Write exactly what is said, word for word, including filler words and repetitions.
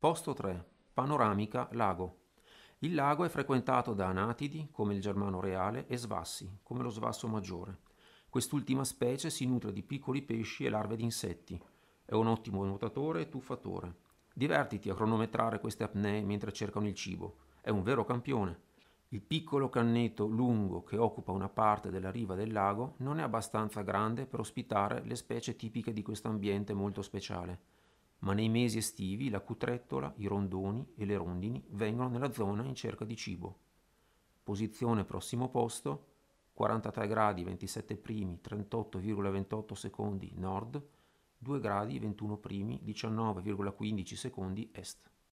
Posto tre. Panoramica lago. Il lago è frequentato da anatidi, come il germano reale, e svassi, come lo svasso maggiore. Quest'ultima specie si nutre di piccoli pesci e larve di insetti. È un ottimo nuotatore e tuffatore. Divertiti a cronometrare queste apnee mentre cercano il cibo. È un vero campione. Il piccolo canneto lungo che occupa una parte della riva del lago non è abbastanza grande per ospitare le specie tipiche di questo ambiente molto speciale, ma nei mesi estivi la cutrettola, i rondoni e le rondini vengono nella zona in cerca di cibo. Posizione prossimo posto, quarantatré gradi ventisette primi, trentotto virgola ventotto secondi nord, due gradi ventuno primi, diciannove virgola quindici secondi est.